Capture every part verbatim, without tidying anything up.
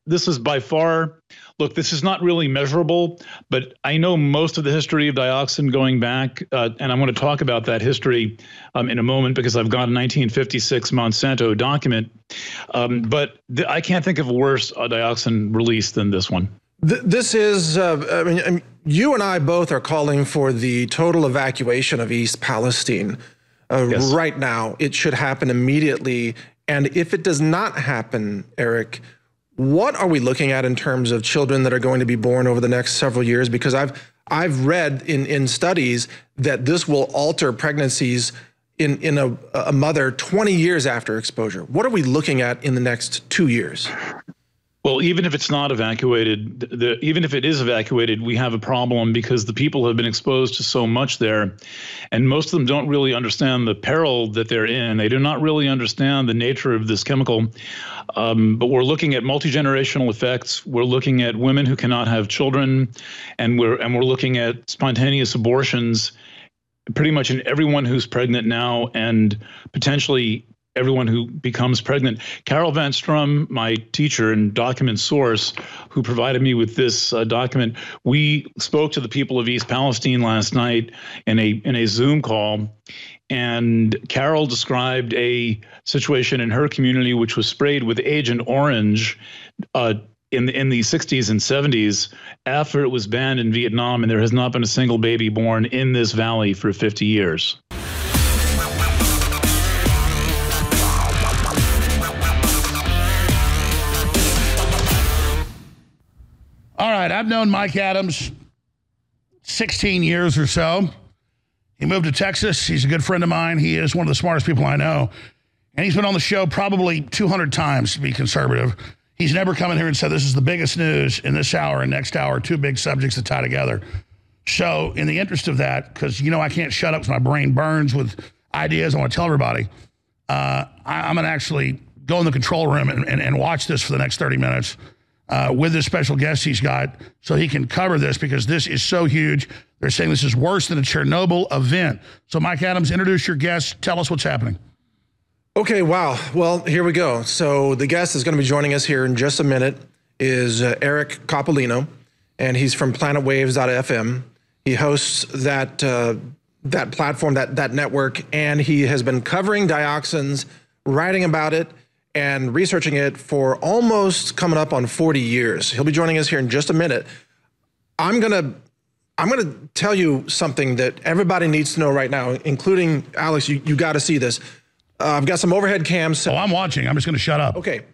this is by far, look, this is not really measurable, but I know most of the history of dioxin going back, uh, and I'm going to talk about that history um, in a moment because I've got a nineteen fifty-six Monsanto document. Um, but th I can't think of a worse uh, dioxin release than this one. Th this is, uh, I mean, I mean, you and I both are calling for the total evacuation of East Palestine. Uh, yes. Right now, it should happen immediately. And if it does not happen, Eric, what are we looking at in terms of children that are going to be born over the next several years? Because I've I've read in in studies that this will alter pregnancies in in a, a mother twenty years after exposure. What are we looking at in the next two years? Well, even if it's not evacuated, the, even if it is evacuated, we have a problem because the people have been exposed to so much there, and most of them don't really understand the peril that they're in. They do not really understand the nature of this chemical. Um, but we're looking at multi-generational effects. We're looking at women who cannot have children, and we're and we're looking at spontaneous abortions, pretty much in everyone who's pregnant now, and potentially everyone who becomes pregnant. Carol Van Strum, my teacher and document source, who provided me with this uh, document, we spoke to the people of East Palestine last night in a in a Zoom call, and Carol described a situation in her community which was sprayed with Agent Orange uh, in the, in the sixties and seventies after it was banned in Vietnam, and there has not been a single baby born in this valley for fifty years. All right, I've known Mike Adams sixteen years or so. He moved to Texas. He's a good friend of mine. He is one of the smartest people I know. And he's been on the show probably two hundred times, to be conservative. He's never come in here and said, this is the biggest news in this hour and next hour, two big subjects that tie together. So in the interest of that, because, you know, I can't shut up because my brain burns with ideas I want to tell everybody, uh, I, I'm going to actually go in the control room and, and, and watch this for the next thirty minutes. Uh, with this special guest he's got, so he can cover this because this is so huge. They're saying this is worse than a Chernobyl event. So Mike Adams, introduce your guest. Tell us what's happening. Okay, wow. Well, here we go. So the guest is going to be joining us here in just a minute is uh, Eric Coppolino, and he's from planet waves dot f m. He hosts that uh, that platform, that, that network, and he has been covering dioxins, writing about it, and researching it for almost coming up on forty years. He'll be joining us here in just a minute. I'm gonna, I'm gonna tell you something that everybody needs to know right now, including Alex. You, you got to see this. Uh, I've got some overhead cams. Oh, I'm watching. I'm just gonna shut up. Okay.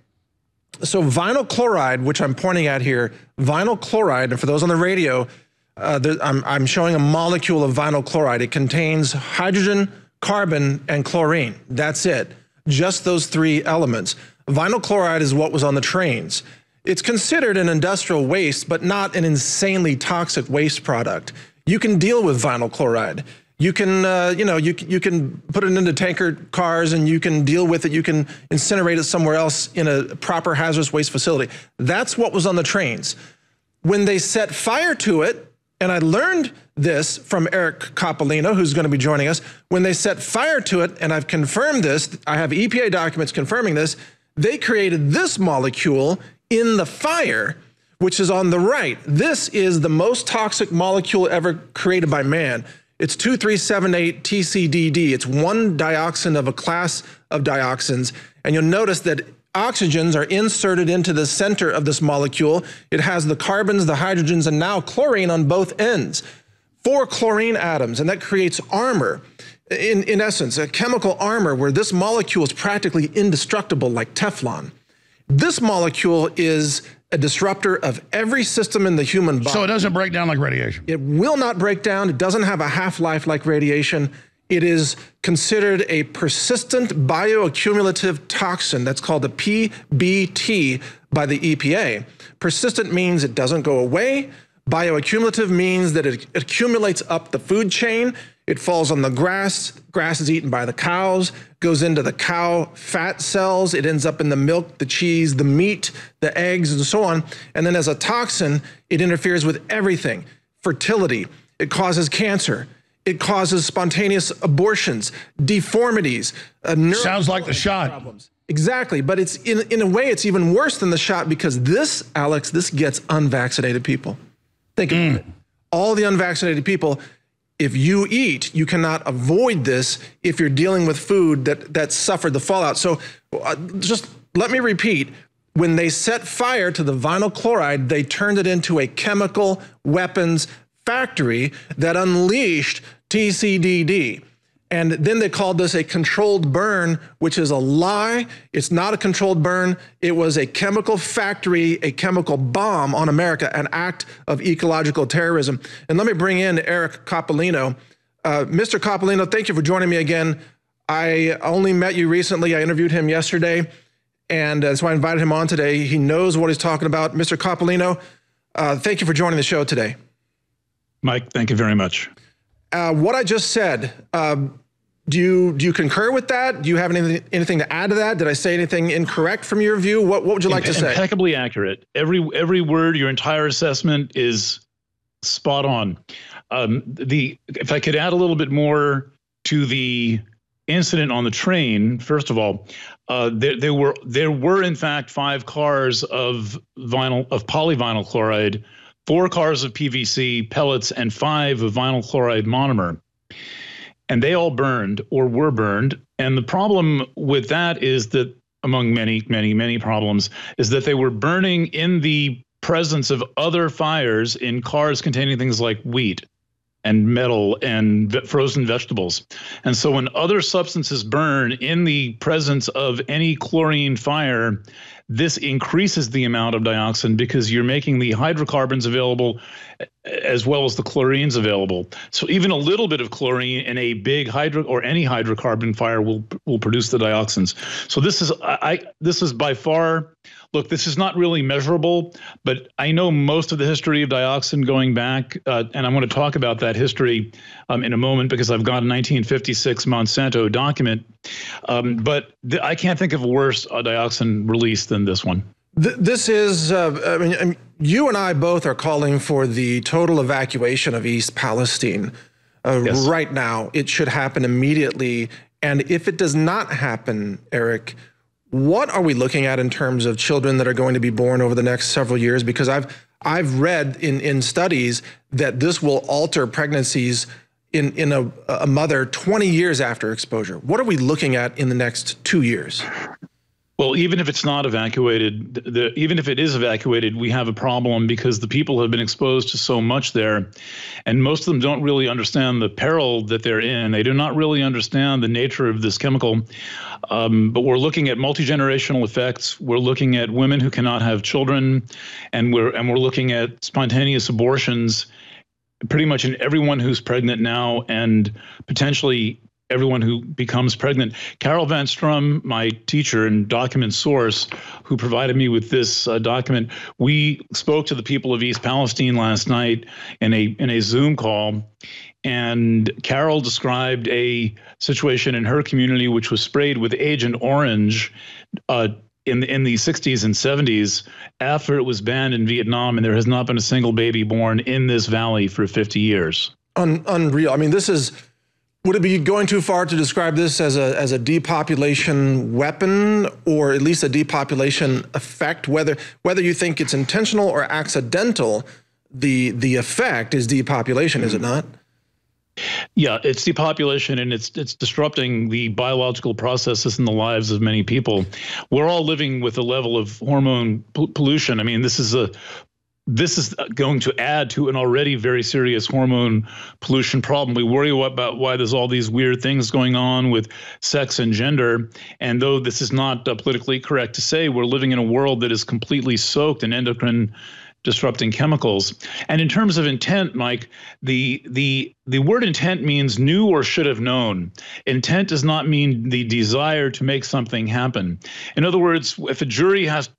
So vinyl chloride, which I'm pointing at here, vinyl chloride, and for those on the radio, uh, there, I'm, I'm showing a molecule of vinyl chloride. It contains hydrogen, carbon, and chlorine. That's it. Just those three elements. Vinyl chloride is what was on the trains. It's considered an industrial waste, but not an insanely toxic waste product. You can deal with vinyl chloride. You can, uh, you know, you, you can put it into tanker cars and you can deal with it. You can incinerate it somewhere else in a proper hazardous waste facility. That's what was on the trains. When they set fire to it, and I learned this from Eric Coppolino, who's going to be joining us. When they set fire to it, and I've confirmed this, I have E P A documents confirming this, they created this molecule in the fire, which is on the right. This is the most toxic molecule ever created by man. It's two three seven eight T C D D. It's one dioxin of a class of dioxins. And you'll notice that oxygens are inserted into the center of this molecule. It has the carbons, the hydrogens, and now chlorine on both ends. Four chlorine atoms, and that creates armor. In, in essence, a chemical armor where this molecule is practically indestructible like Teflon. This molecule is a disruptor of every system in the human body. So it doesn't break down like radiation? It will not break down. It doesn't have a half-life like radiation. It is considered a persistent bioaccumulative toxin. That's called a P B T by the E P A. Persistent means it doesn't go away. Bioaccumulative means that it accumulates up the food chain. It falls on the grass. Grass is eaten by the cows, goes into the cow fat cells. It ends up in the milk, the cheese, the meat, the eggs, and so on. And then as a toxin, it interferes with everything. Fertility. It causes cancer. It causes spontaneous abortions, deformities, uh, sounds like the shot. Problems. Exactly, but it's in in a way it's even worse than the shot because this, Alex, this gets unvaccinated people. Think Mm. about it. All the unvaccinated people, if you eat, you cannot avoid this if you're dealing with food that that suffered the fallout. So uh, just let me repeat. When they set fire to the vinyl chloride, they turned it into a chemical weapons factory that unleashed T C D D. And then they called this a controlled burn, which is a lie. It's not a controlled burn. It was a chemical factory, a chemical bomb on America, an act of ecological terrorism. And let me bring in Eric Coppolino. Uh, Mister Coppolino, thank you for joining me again. I only met you recently. I interviewed him yesterday, and that's why I invited him on today. He knows what he's talking about. Mister Coppolino, uh, thank you for joining the show today. Mike, thank you very much. Uh, what I just said, um, do you do you concur with that? Do you have anything anything to add to that? Did I say anything incorrect from your view? What what would you like to say? Impeccably accurate. Every every word, your entire assessment is spot on. Um, the if I could add a little bit more to the incident on the train, first of all, uh, there there were there were in fact five cars of vinyl of polyvinyl chloride, four cars of P V C pellets, and five of vinyl chloride monomer. And they all burned or were burned. And the problem with that is that, among many, many, many problems, is that they were burning in the presence of other fires in cars containing things like wheat and metal and frozen vegetables. And so when other substances burn in the presence of any chlorine fire, this increases the amount of dioxin because you're making the hydrocarbons available as well as the chlorines available. So even a little bit of chlorine in a big hydro or any hydrocarbon fire will will produce the dioxins. So this is I this is by far, look, this is not really measurable, but I know most of the history of dioxin going back, uh, and I'm going to talk about that history um, in a moment because I've got a nineteen fifty-six Monsanto document. Um, but th I can't think of a worse uh, dioxin release than this one. Th this is, uh, I mean, I mean, you and I both are calling for the total evacuation of East Palestine uh, Yes. right now. It should happen immediately. And if it does not happen, Eric, what are we looking at in terms of children that are going to be born over the next several years? Because I've I've read in in studies that this will alter pregnancies in in a, a mother twenty years after exposure. What are we looking at in the next two years? Well, even if it's not evacuated, the, even if it is evacuated, we have a problem because the people have been exposed to so much there, and most of them don't really understand the peril that they're in. They do not really understand the nature of this chemical. Um, but we're looking at multi-generational effects. We're looking at women who cannot have children, and we're and we're looking at spontaneous abortions, pretty much in everyone who's pregnant now, and potentially everyone who becomes pregnant. Carol Van Strum, my teacher and document source, who provided me with this uh, document, we spoke to the people of East Palestine last night in a in a Zoom call, and Carol described a situation in her community which was sprayed with Agent Orange uh, in the, in the sixties and seventies after it was banned in Vietnam, and there has not been a single baby born in this valley for fifty years. Un unreal. I mean, this is. Would it be going too far to describe this as a as a depopulation weapon, or at least a depopulation effect? Whether whether you think it's intentional or accidental, the the effect is depopulation, is it not? Yeah, it's depopulation, and it's it's disrupting the biological processes in the lives of many people. We're all living with a level of hormone pollution. I mean, this is a This is going to add to an already very serious hormone pollution problem. We worry about why there's all these weird things going on with sex and gender. And though this is not uh, politically correct to say, we're living in a world that is completely soaked in endocrine disrupting chemicals. And in terms of intent, Mike, the the the word intent means knew or should have known. Intent does not mean the desire to make something happen. In other words, if a jury has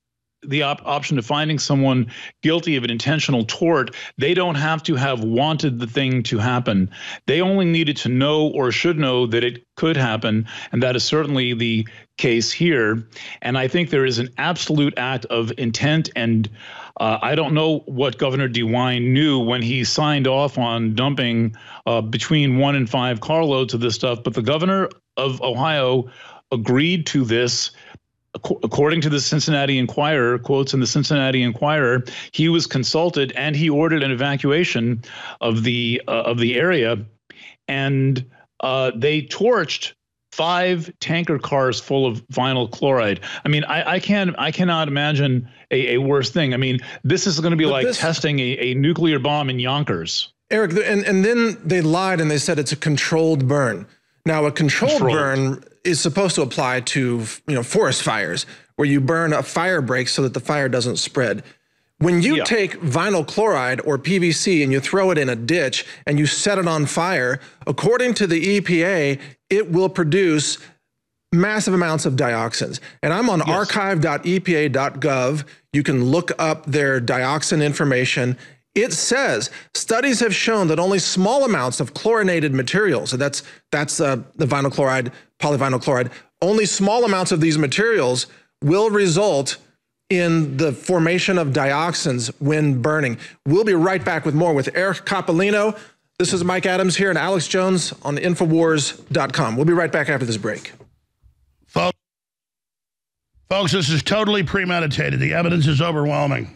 the op option of finding someone guilty of an intentional tort, they don't have to have wanted the thing to happen. They only needed to know or should know that it could happen, and that is certainly the case here. And I think there is an absolute act of intent, and uh, I don't know what Governor DeWine knew when he signed off on dumping uh, between one and five carloads of this stuff, but the governor of Ohio agreed to this. According to the Cincinnati Enquirer, quotes in the Cincinnati Enquirer, he was consulted and he ordered an evacuation of the uh, of the area, and uh, they torched five tanker cars full of vinyl chloride. I mean, I, I can't, I cannot imagine a, a worse thing. I mean, this is going to be but like this, testing a, a nuclear bomb in Yonkers. Eric, and and then they lied and they said it's a controlled burn. Now, a controlled, controlled. burn is supposed to apply to, you know, forest fires, where you burn a fire break so that the fire doesn't spread. When you yeah. take vinyl chloride or P V C and you throw it in a ditch and you set it on fire, according to the E P A, it will produce massive amounts of dioxins. And I'm on yes. archive dot E P A dot gov. You can look up their dioxin information. It says studies have shown that only small amounts of chlorinated materials, so that's that's uh, the vinyl chloride, polyvinyl chloride, only small amounts of these materials will result in the formation of dioxins when burning. We'll be right back with more with Eric Coppolino. This is Mike Adams here and Alex Jones on Infowars dot com. We'll be right back after this break. Folks, folks, this is totally premeditated. The evidence is overwhelming.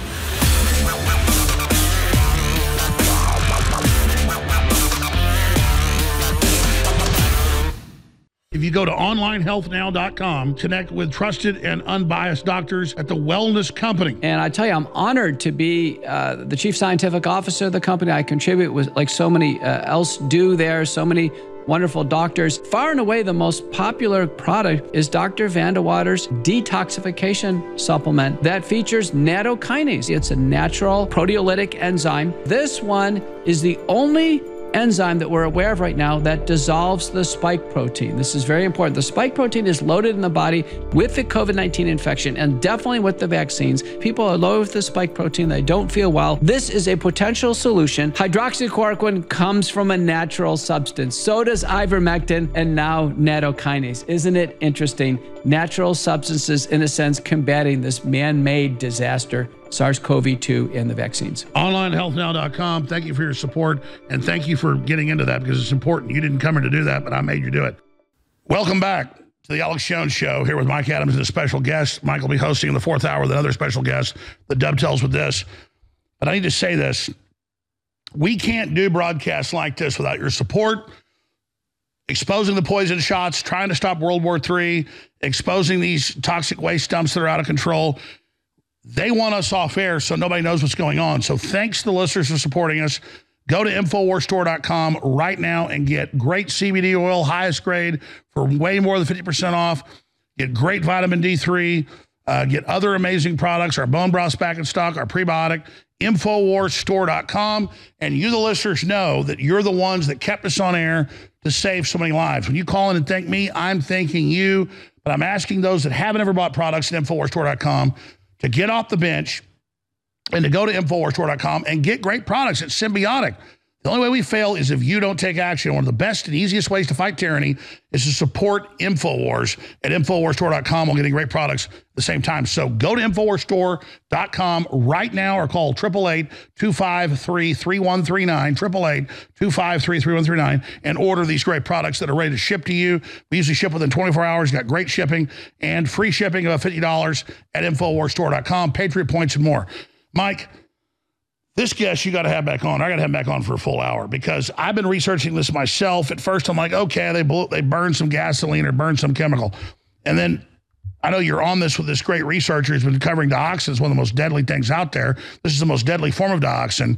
If you go to online health now dot com, connect with trusted and unbiased doctors at the Wellness Company. And I tell you, I'm honored to be uh, the chief scientific officer of the company. I contribute with, like so many uh, else do there, so many wonderful doctors. Far and away, the most popular product is Doctor Vandewater's detoxification supplement that features nattokinase. It's a natural proteolytic enzyme. This one is the only enzyme that we're aware of right now that dissolves the spike protein. This is very important. The spike protein is loaded in the body with the COVID nineteen infection and definitely with the vaccines. People are loaded with the spike protein. They don't feel well. This is a potential solution. Hydroxychloroquine comes from a natural substance. So does ivermectin and now nattokinase. Isn't it interesting? Natural substances, in a sense, combating this man-made disaster, SARS CoV two and the vaccines. online health now dot com. Thank you for your support, and thank you for getting into that because it's important. You didn't come here to do that, but I made you do it. Welcome back to the Alex Jones Show here with Mike Adams and a special guest. Mike will be hosting in the fourth hour with another special guest that dovetails with this. But I need to say this. We can't do broadcasts like this without your support. Exposing the poison shots, trying to stop World War Three, exposing these toxic waste dumps that are out of control. They want us off air so nobody knows what's going on. So thanks to the listeners for supporting us. Go to Infowars store dot com right now and get great C B D oil, highest grade, for way more than fifty percent off. Get great vitamin D three. Uh, get other amazing products. Our bone broth's back in stock, our prebiotic. Infowars store dot com. And you, the listeners, know that you're the ones that kept us on air to save so many lives. When you call in and thank me, I'm thanking you. But I'm asking those that haven't ever bought products at Infowars store dot com to get off the bench and to go to Infowars store dot com and get great products. It's symbiotic. The only way we fail is if you don't take action. One of the best and easiest ways to fight tyranny is to support InfoWars at Infowars store dot com while getting great products at the same time. So go to Infowars store dot com right now or call eight eight eight, two five three, three one three nine, eight eight eight, two five three, three one three nine, and order these great products that are ready to ship to you. We usually ship within twenty-four hours. You got great shipping and free shipping of fifty dollars at Infowars store dot com, Patriot Points, and more. Mike, this guest you got to have back on. I got to have him back on for a full hour because I've been researching this myself. At first, I'm like, okay, they blew, they burned some gasoline or burned some chemical. And then I know you're on this with this great researcher who's been covering dioxin. It's one of the most deadly things out there. This is the most deadly form of dioxin.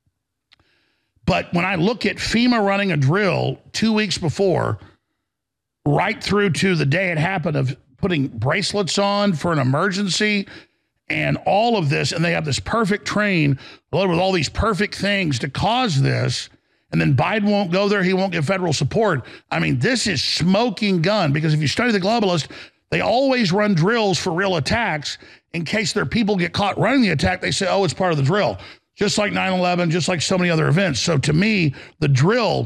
But when I look at FEMA running a drill two weeks before, right through to the day it happened of putting bracelets on for an emergency and all of this, and they have this perfect train loaded with all these perfect things to cause this, and then Biden won't go there, he won't get federal support. I mean, this is smoking gun, because if you study the globalists, they always run drills for real attacks, in case their people get caught running the attack, they say, oh, it's part of the drill. Just like nine eleven, just like so many other events. So to me, the drill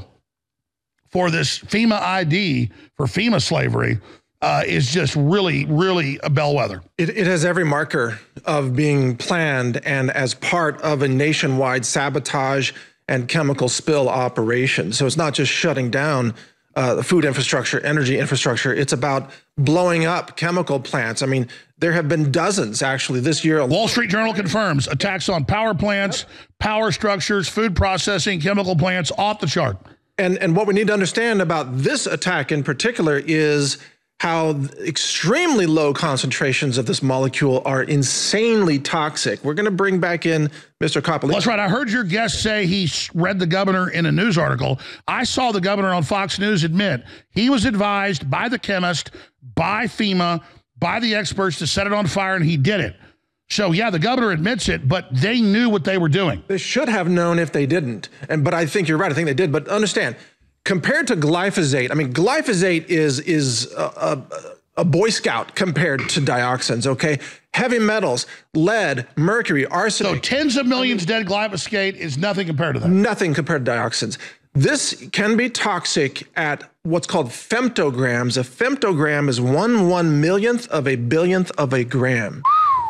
for this FEMA I D, for FEMA slavery, uh, is just really, really a bellwether. It, it has every marker of being planned and as part of a nationwide sabotage and chemical spill operation. So it's not just shutting down uh, the food infrastructure, energy infrastructure. It's about blowing up chemical plants. I mean, there have been dozens actually this year. Wall Street Journal confirms attacks on power plants, power structures, food processing, chemical plants off the chart. And, and what we need to understand about this attack in particular is how extremely low concentrations of this molecule are insanely toxic. We're going to bring back in Mister Coppolino. Well, that's right. I heard your guest say he read the governor in a news article. I saw the governor on Fox News admit he was advised by the chemist, by FEMA, by the experts to set it on fire, and he did it. So, yeah, the governor admits it, but they knew what they were doing. They should have known if they didn't. And but I think you're right. I think they did. But understand, compared to glyphosate, I mean, glyphosate is is a, a, a Boy Scout compared to dioxins, okay? Heavy metals, lead, mercury, arsenic. So tens of millions I mean, dead glyphosate is nothing compared to that. Nothing compared to dioxins. This can be toxic at what's called femtograms. A femtogram is one one millionth of a billionth of a gram.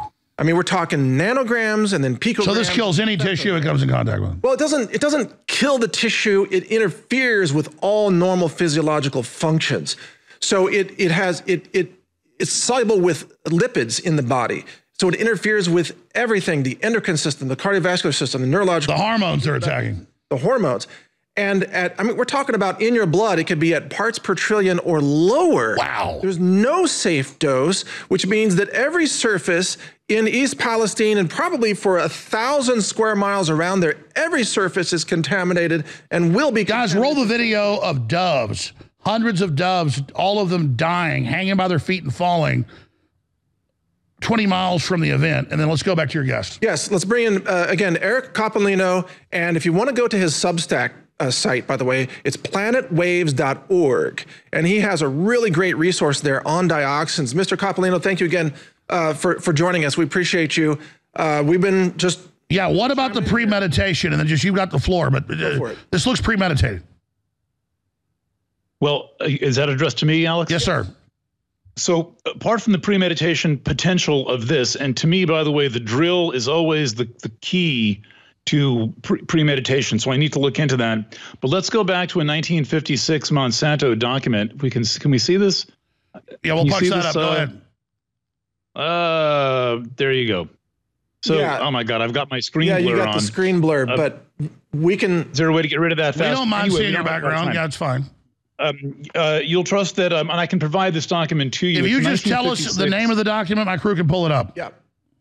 I mean, we're talking nanograms and then picograms. So this kills any tissue it comes in contact with? Well, it doesn't, it doesn't kill the tissue. It interferes with all normal physiological functions. So it, it has, it, it, it's soluble with lipids in the body. So it interferes with everything, the endocrine system, the cardiovascular system, the neurological. The hormones they're attacking. The hormones. And at, I mean, we're talking about in your blood, it could be at parts per trillion or lower. Wow. There's no safe dose, which means that every surface in East Palestine and probably for a thousand square miles around there, every surface is contaminated and will be. Guys, roll the video of doves, hundreds of doves, all of them dying, hanging by their feet and falling twenty miles from the event. And then let's go back to your guest. Yes, let's bring in, uh, again, Eric Coppolino. And if you want to go to his Substack, Uh, site, by the way, it's planet waves dot org. And he has a really great resource there on dioxins. Mister Coppolino, thank you again uh, for, for joining us. We appreciate you. Uh, we've been just... Yeah, what about the premeditation? And then just, you've got the floor, but uh, this looks premeditated. Well, is that addressed to me, Alex? Yes, sir. So apart from the premeditation potential of this, and to me, by the way, the drill is always the, the key to pre premeditation, so I need to look into that. But let's go back to a nineteen fifty-six Monsanto document. We can can we see this? Yeah, we'll punch that up. Uh, go ahead. Uh, there you go. So, yeah. oh my God, I've got my screen yeah, blur on. Yeah, you got on. the screen blur, uh, but we can... Is there a way to get rid of that fast? We don't mind anyway, seeing your background. Yeah, it's fine. Um, uh, you'll trust that, um, and I can provide this document to you. If you it's just tell us the name of the document, my crew can pull it up. Yeah.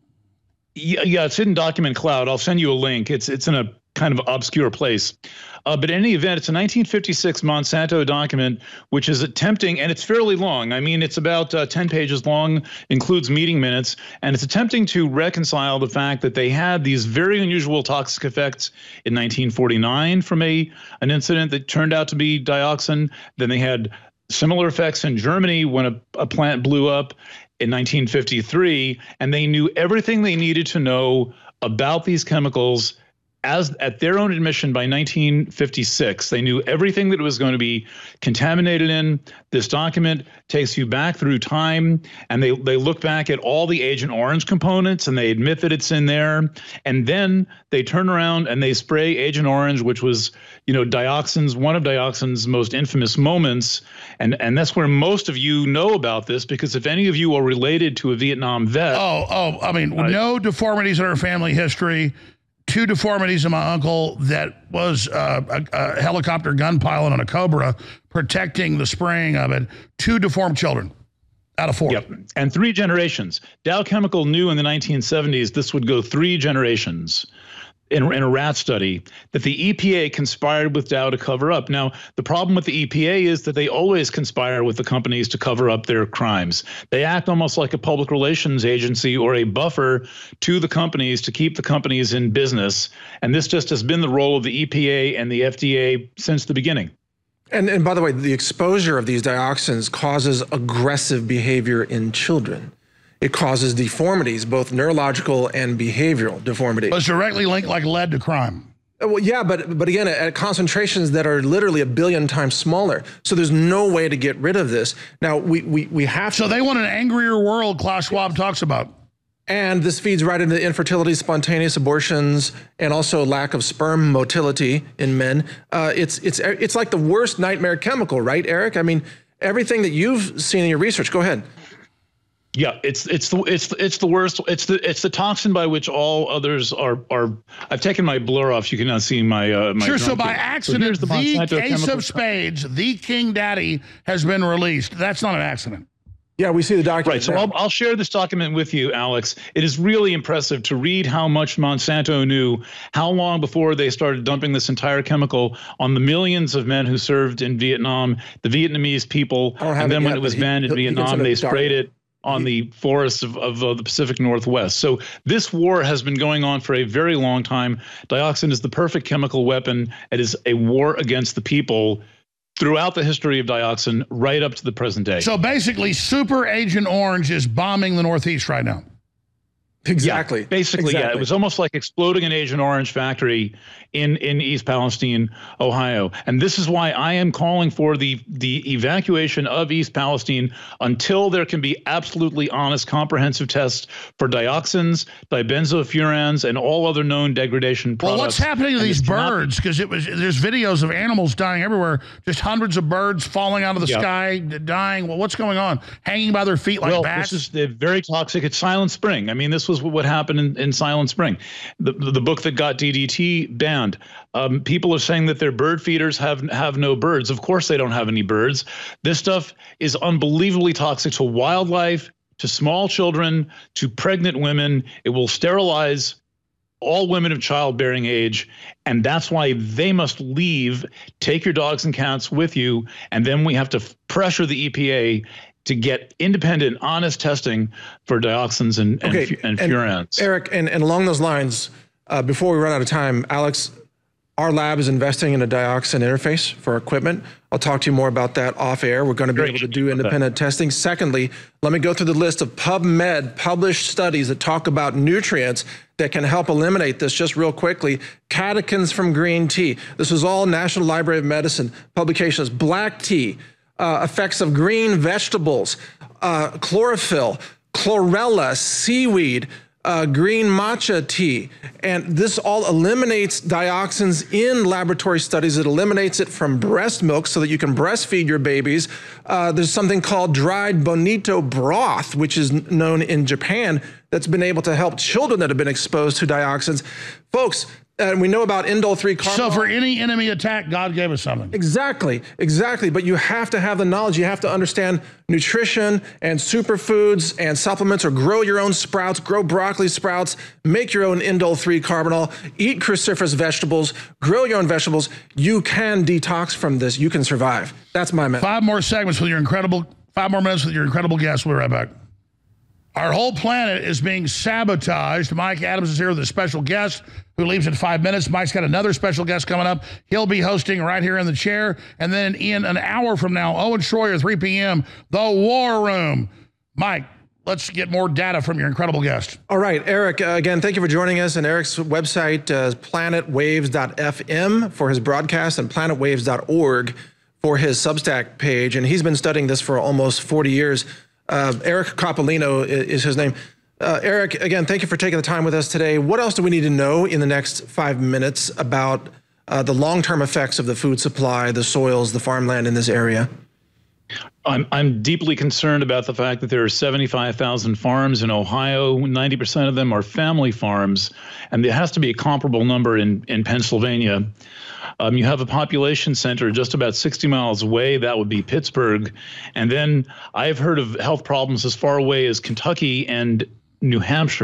Yeah, yeah, it's in Document Cloud. I'll send you a link. It's it's in a kind of obscure place. Uh, but in any event, it's a nineteen fifty-six Monsanto document, which is attempting, and it's fairly long. I mean, it's about uh, ten pages long, includes meeting minutes, and it's attempting to reconcile the fact that they had these very unusual toxic effects in nineteen forty-nine from a an incident that turned out to be dioxin. Then they had similar effects in Germany when a, a plant blew up in nineteen fifty-three, and they knew everything they needed to know about these chemicals as at their own admission by nineteen fifty-six. They knew everything that it was going to be contaminated in. This document takes you back through time, and they, they look back at all the Agent Orange components, and they admit that it's in there. And then they turn around and they spray Agent Orange, which was, you know, dioxins, one of dioxin's most infamous moments. And, and that's where most of you know about this, because if any of you are related to a Vietnam vet. Oh, oh, I mean, uh, no deformities in our family history. Two deformities in my uncle that was uh, a, a helicopter gun pilot on a Cobra protecting the spraying of it. Two deformed children out of four. Yep. And three generations. Dow Chemical knew in the nineteen seventies this would go three generations in, in a rat study that the E P A conspired with Dow to cover up. Now, the problem with the E P A is that they always conspire with the companies to cover up their crimes. They act almost like a public relations agency or a buffer to the companies to keep the companies in business. And this just has been the role of the E P A and the F D A since the beginning. And, and by the way, the exposure of these dioxins causes aggressive behavior in children. it causes deformities, both neurological and behavioral deformity. It's directly linked like lead to crime. Well, yeah, but but again, at concentrations that are literally a billion times smaller. So there's no way to get rid of this. Now, we, we, we have to. So they want an angrier world, Klaus Schwab talks about. And this feeds right into infertility, spontaneous abortions, and also lack of sperm motility in men. Uh, it's, it's, it's like the worst nightmare chemical, right, Eric? I mean, everything that you've seen in your research, go ahead. Yeah, it's it's the it's it's the worst. It's the it's the toxin by which all others are are. I've taken my blur off. You cannot see my uh, my. Sure. So by here. accident, so the, the the Ace of Spades, the King Daddy, has been released. That's not an accident. Yeah, we see the document. Right. So I'll, I'll share this document with you, Alex. It is really impressive to read how much Monsanto knew, how long before they started dumping this entire chemical on the millions of men who served in Vietnam, the Vietnamese people, and then when yet, it was he, banned in he, Vietnam, he they sprayed it on the forests of, of uh, the Pacific Northwest. So this war has been going on for a very long time. Dioxin is the perfect chemical weapon. It is a war against the people throughout the history of dioxin, right up to the present day. So basically, Super Agent Orange is bombing the Northeast right now. Exactly. Yeah, basically, exactly. yeah. It was almost like exploding an Agent Orange factory in, in East Palestine, Ohio. And this is why I am calling for the, the evacuation of East Palestine until there can be absolutely honest, comprehensive tests for dioxins, dibenzofurans, and all other known degradation products. Well, what's happening to and these birds? Because it was there's videos of animals dying everywhere, just hundreds of birds falling out of the yeah. sky, dying. Well, what's going on? Hanging by their feet like well, bats? This is they're very toxic. It's Silent Spring. I mean, this was what happened in, in Silent Spring, the, the book that got D D T banned. Um, people are saying that their bird feeders have have no birds. Of course they don't have any birds. This stuff is unbelievably toxic to wildlife, to small children, to pregnant women. It will sterilize all women of childbearing age, and that's why they must leave. Take your dogs and cats with you, and then we have to pressure the E P A to get independent, honest testing for dioxins and, and, okay, and, and furans. Eric, and, and along those lines, uh, before we run out of time, Alex, our lab is investing in a dioxin interface for equipment. I'll talk to you more about that off air. We're going to be Great. able to do independent testing. Secondly, let me go through the list of PubMed published studies that talk about nutrients that can help eliminate this just real quickly. Catechins from green tea. This is all National Library of Medicine publications. Black tea, uh, effects of green vegetables, uh, chlorophyll, chlorella, seaweed, Uh, green matcha tea. And this all eliminates dioxins in laboratory studies. It eliminates it from breast milk so that you can breastfeed your babies. Uh, there's something called dried bonito broth, which is known in Japan, that's been able to help children that have been exposed to dioxins. Folks, and we know about indole three carbinol. So for any enemy attack, God gave us something. Exactly, exactly. But you have to have the knowledge. You have to understand nutrition and superfoods and supplements, or grow your own sprouts, grow broccoli sprouts, make your own indole three carbinol, eat cruciferous vegetables, grow your own vegetables. You can detox from this. You can survive. That's my message. Five more segments with your incredible, five more minutes with your incredible guest. We'll be right back. Our whole planet is being sabotaged. Mike Adams is here with a special guest who leaves in five minutes. Mike's got another special guest coming up. He'll be hosting right here in the chair. And then in an hour from now, Owen Schroyer, three p m, The War Room. Mike, let's get more data from your incredible guest. All right, Eric, uh, again, thank you for joining us. And Eric's website uh, is planet waves dot f m for his broadcast and planet waves dot org for his Substack page. And he's been studying this for almost forty years. Uh, Eric Coppolino is his name. Uh, Eric, again, thank you for taking the time with us today. What else do we need to know in the next five minutes about uh, the long-term effects of the food supply, the soils, the farmland in this area? I'm, I'm deeply concerned about the fact that there are seventy-five thousand farms in Ohio. ninety percent of them are family farms, and there has to be a comparable number in, in Pennsylvania. Um, you have a population center just about sixty miles away. That would be Pittsburgh. And then I've heard of health problems as far away as Kentucky and New Hampshire.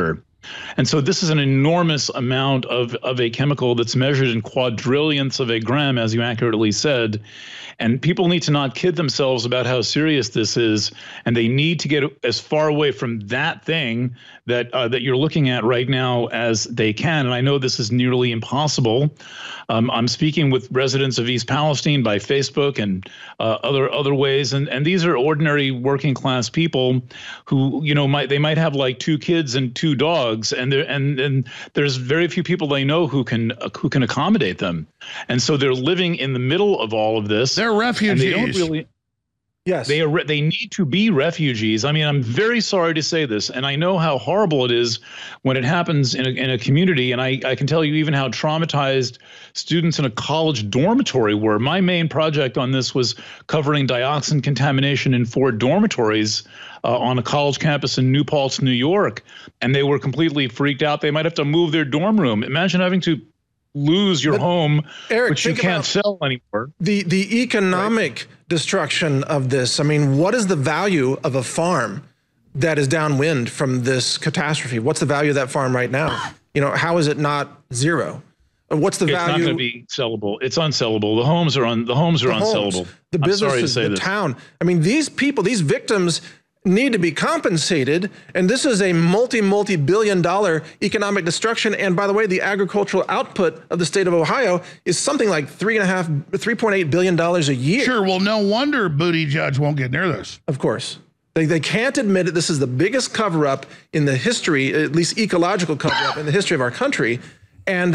And so this is an enormous amount of, of a chemical that's measured in quadrillionths of a gram, as you accurately said. And people need to not kid themselves about how serious this is. And they need to get as far away from that thing that uh, that you're looking at right now as they can. And I know this is nearly impossible. Um, I'm speaking with residents of East Palestine by Facebook and uh, other other ways. And, and these are ordinary working class people who, you know, might they might have like two kids and two dogs. And there and, and there's very few people they know who can uh, who can accommodate them. And so they're living in the middle of all of this. They're refugees. They don't really. Yes. They are. They need to be refugees. I mean, I'm very sorry to say this, and I know how horrible it is when it happens in a, in a community. And I, I can tell you even how traumatized students in a college dormitory were. My main project on this was covering dioxin contamination in four dormitories uh, on a college campus in New Paltz, New York, and they were completely freaked out. They might have to move their dorm room. Imagine having to lose your but, home, Eric, which you can't sell anymore. The the economic right. destruction of this. I mean, what is the value of a farm that is downwind from this catastrophe? What's the value of that farm right now? You know, how is it not zero? What's the it's value? It's not going to be sellable. It's unsellable. The homes are on. The homes are the homes, unsellable. The businesses, the this. town. I mean, these people, these victims, need to be compensated, and this is a multi, multi-billion dollar economic destruction. And by the way, the agricultural output of the state of Ohio is something like three and a half, three point eight billion dollars a year. Sure. Well, no wonder Buttigieg won't get near this. Of course. They, they can't admit it. This is the biggest cover-up in the history, at least ecological cover-up in the history of our country. And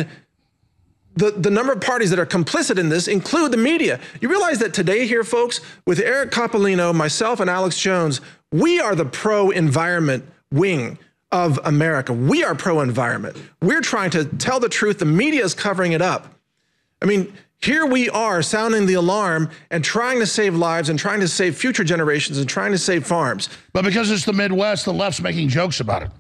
The, the number of parties that are complicit in this include the media. You realize that today here, folks, with Eric Coppolino, myself, and Alex Jones, we are the pro-environment wing of America. We are pro-environment. We're trying to tell the truth. The media is covering it up. I mean, here we are sounding the alarm and trying to save lives and trying to save future generations and trying to save farms. But because it's the Midwest, the left's making jokes about it.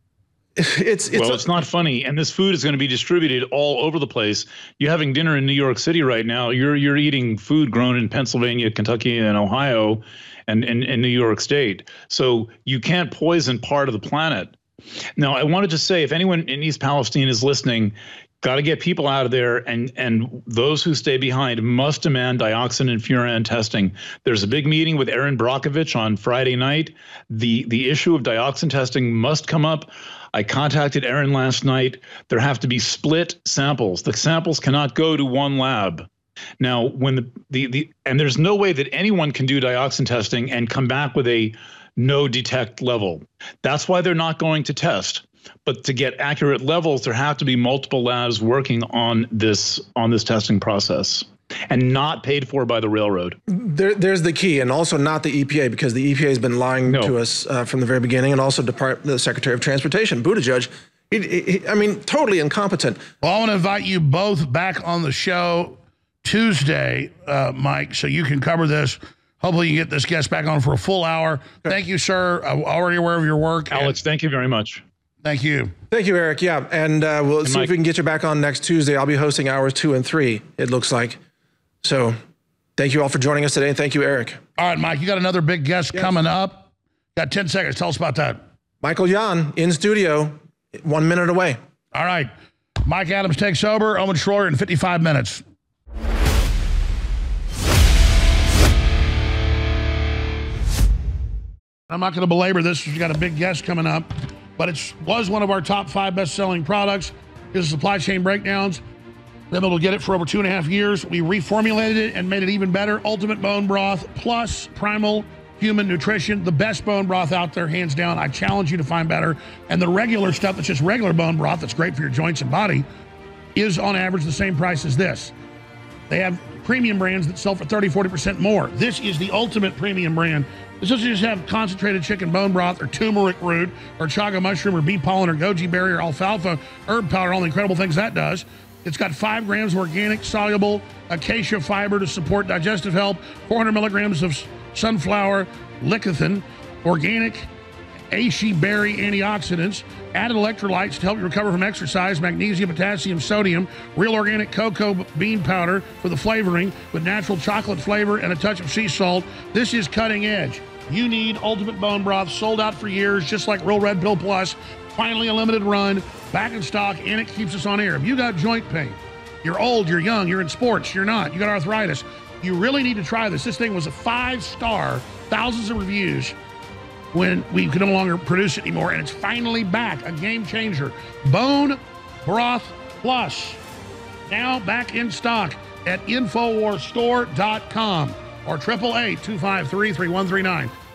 It's, it's well, it's not funny, and this food is going to be distributed all over the place. You're having dinner in New York City right now. You're you're eating food grown in Pennsylvania, Kentucky, and Ohio, and in and, and New York State. So you can't poison part of the planet. Now, I wanted to say, if anyone in East Palestine is listening, got to get people out of there, and and those who stay behind must demand dioxin and furan testing. There's a big meeting with Erin Brockovich on Friday night. The the issue of dioxin testing must come up. I contacted Erin last night. There have to be split samples. The samples cannot go to one lab. Now, when the, the, the and there's no way that anyone can do dioxin testing and come back with a no detect level. That's why they're not going to test. But to get accurate levels, there have to be multiple labs working on this on this testing process, and not paid for by the railroad. There, there's the key, and also not the E P A, because the E P A has been lying no. to us uh, from the very beginning, and also Depart the Secretary of Transportation, Buttigieg. He, he, I mean, totally incompetent. Well, I want to invite you both back on the show Tuesday, uh, Mike, so you can cover this. Hopefully you get this guest back on for a full hour. Sure. Thank you, sir. I'm already aware of your work. Alex, thank you very much. Thank you. Thank you, Eric. Yeah, and uh, we'll and see Mike. if we can get you back on next Tuesday. I'll be hosting hours two and three, it looks like. So thank you all for joining us today, and thank you, Eric. All right, Mike, you got another big guest yes. coming up. Got ten seconds. Tell us about that. Michael Yon in studio, one minute away. All right. Mike Adams takes over. Owen Schroyer in fifty-five minutes. I'm not going to belabor this. We've got a big guest coming up, but it was one of our top five best-selling products. Here's supply chain breakdowns. Been able to get it for over two and a half years. We reformulated it and made it even better. Ultimate Bone Broth plus Primal Human Nutrition, the best bone broth out there, hands down. I challenge you to find better. And the regular stuff that's just regular bone broth that's great for your joints and body is on average the same price as this. They have premium brands that sell for thirty, forty percent more. This is the ultimate premium brand. This doesn't just have concentrated chicken bone broth or turmeric root or chaga mushroom or bee pollen or goji berry or alfalfa herb powder, all the incredible things that does. It's got five grams of organic soluble acacia fiber to support digestive health, four hundred milligrams of sunflower lecithin, organic reishi berry antioxidants, added electrolytes to help you recover from exercise, magnesium, potassium, sodium, real organic cocoa bean powder for the flavoring with natural chocolate flavor and a touch of sea salt. This is cutting edge. You need Ultimate Bone Broth, sold out for years, just like Real Red Pill Plus. Finally a limited run, back in stock, and it keeps us on air. If you got joint pain, you're old, you're young, you're in sports, you're not, you got arthritis, you really need to try this. This thing was a five-star, thousands of reviews when we could no longer produce it anymore, and it's finally back, a game changer. Bone Broth Plus, now back in stock at infowars store dot com or triple eight, two five three, three one three nine.